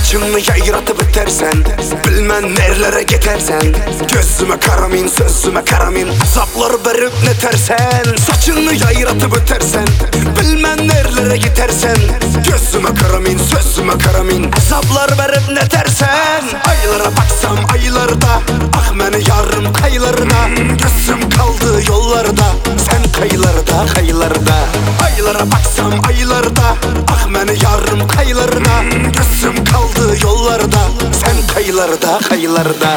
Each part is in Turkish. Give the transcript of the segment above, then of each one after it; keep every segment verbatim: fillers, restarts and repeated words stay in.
saçını yayratıp bitersen, bilmem nerelere gidersen. Gözüme karamin, sözüme karamin, azaplar verip netersen. Saçını yayratıp bitersen, bilmem nerelere gidersen. Gözüme karamin, sözüme karamin, azaplar verip netersen. Aylara baksam aylarda, ah meni yarım kaylarda. Gözüm kaldı yollarda, sen kaylarda kaylarda. Aylara baksam aylarda, ah meni yarım kaylarda. Gözüm kaldı yollarda, sen kaylarda kaylarda.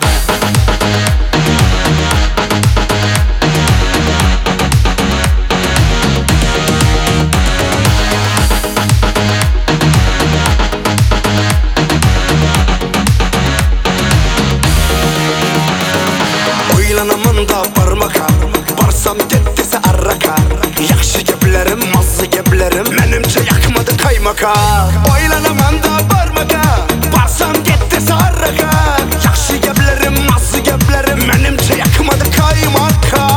Oylanaman da barmaka, barsam dettese arraka. Yaxşı geblerim, mazlı geblerim, menimce yakmadı kaymaka. Oylanaman da barmaka, barsam dettese arraka. Yaxşı geblerim, mazlı geblerim, menimce yakmadı kaymaka.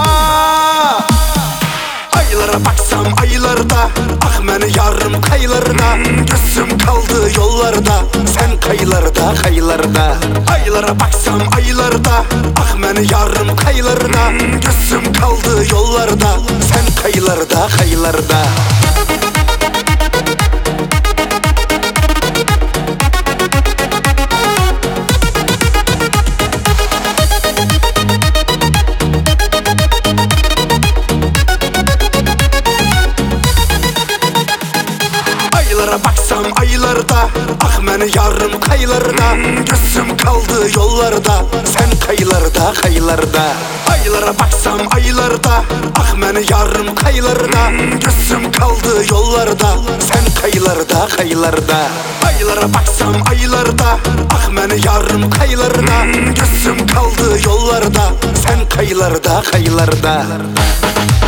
Aylara baksam aylarda, ah meni yarım kaylarda. Gözüm kaldı yollarda, sen kaylarda kaylarda. Aylara baksam aylarda, ah meni yarım kaylarda. Gözüm kaldı yollarda, sen kaylarda kaylarda. Aylara baksam aylarda, ah meni yarım kaylarda. Gözüm kaldı yollarda, sen kaylarda kaylarda. Aylara baksam aylarda, ah meni yarım kaylarda. Gözüm kaldı yollarda, sen kaylarda kaylarda. Aylara baksam aylarda, ah meni yarım kaylarda. Gözüm kaldı yollarda, sen kaylarda kaylarda.